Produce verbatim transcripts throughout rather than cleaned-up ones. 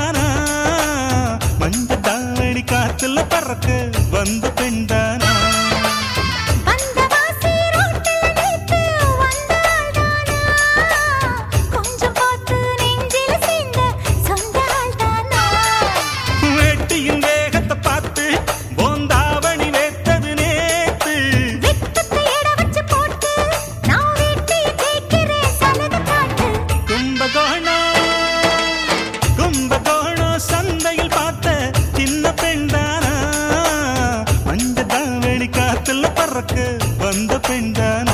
பெண்தானா மஞ்ச தாவணி காத்துல பறக்க வந்த பெண்தானா வேட்டியின் வேகத்தை பார்த்து போந்தாவணி வேத்தது நேத்து கும்பகோணம் கும்பகோணம் சந்தையில் பார்த்த சின்ன பெண்தானா மஞ்ச தாவணி காத்துல பறக்க வந்த பெண்தானா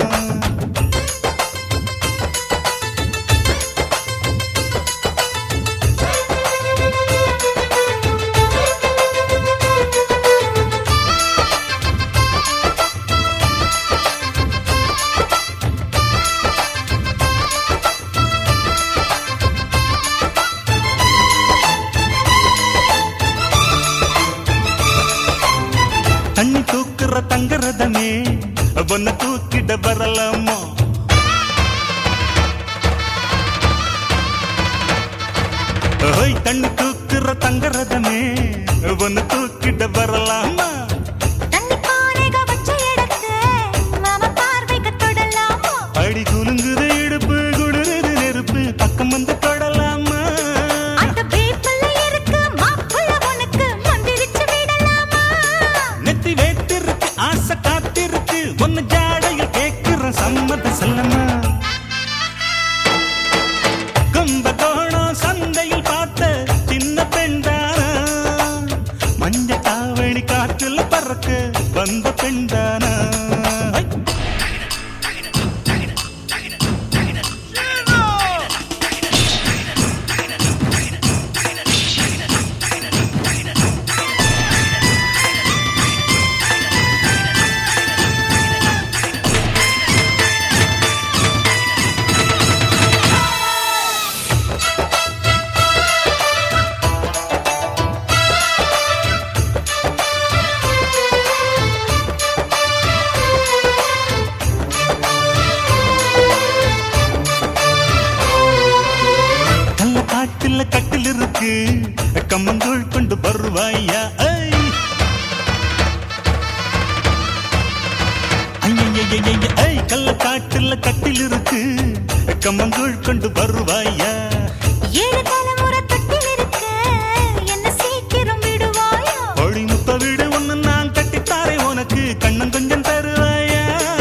தண்ணி தூக்குற தங்கரதமே ஒன்ன தூக்கிட வரலாமா ஓய் தண்ணி தூக்குற தங்கரதமே ஒன்ன தூக்கிட வரலாமா அடி குலுங்குது இடுப்பு குளிருது நெருப்பு பக்கம் வந்து தொடலாமா நெத்தி வேத்திருக்கு ஆசை காத்திருக்கு ஒன்னு ஜாடையில் கேட்கிற சம்மத செல்லமா கும்பகோணம் சந்தையில் பார்த்த சின்ன பெண்தானா மஞ்ச தாவணி காற்றுல பறக்க வந்த பெண்தானா காட்டுல கட்டில் இருக்கு கம்மங்கூழ் கொண்டு வருவாயா ஐ கள்ள காட்டுல கட்டில் இருக்கு கம்மங்கூழ் கொண்டு வருவாயா ஒளி முத்த வீடு ஒண்ணு நான் கட்டித்தாரே உனக்கு கண்ணம் கொஞ்சம் தருவாயா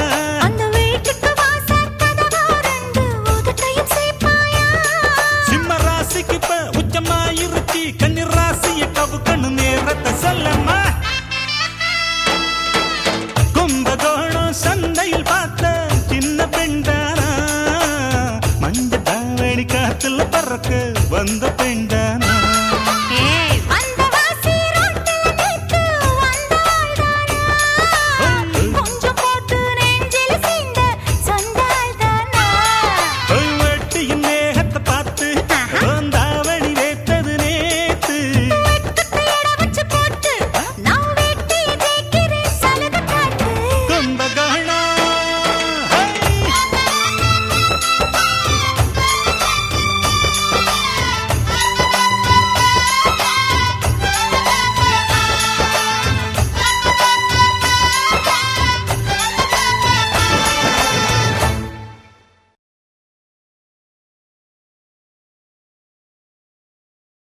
உச்சமாயிருச்சி கண்ணீர் ராசிய கவு கண்ணு நேரத்தை சொல்லம்மா கும்பகோணம் சந்தையில் பார்த்த சின்ன பெண்தானா மஞ்ச தாவணி காத்துல பறக்க வந்த பெண்தானா